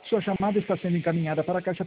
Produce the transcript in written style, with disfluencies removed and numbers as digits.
Sua chamada está sendo encaminhada para a caixa